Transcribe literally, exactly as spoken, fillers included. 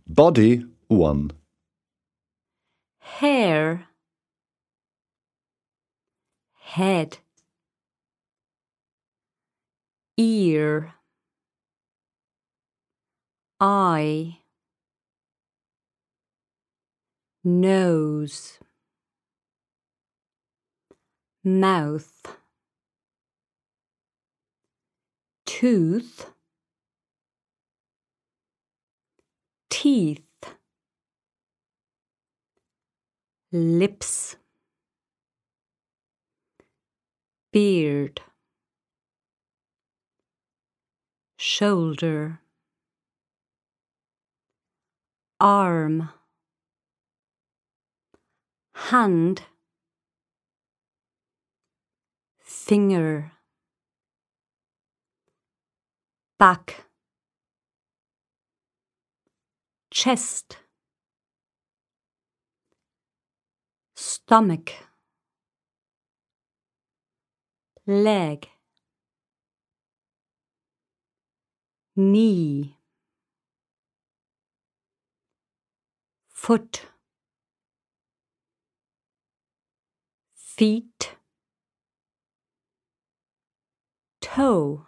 Body one. Hair, head, ear, eye, nose, mouth, tooth, teeth, lips, beard, shoulder, arm, hand, finger, back, chest, stomach, leg, knee, foot, feet, toe,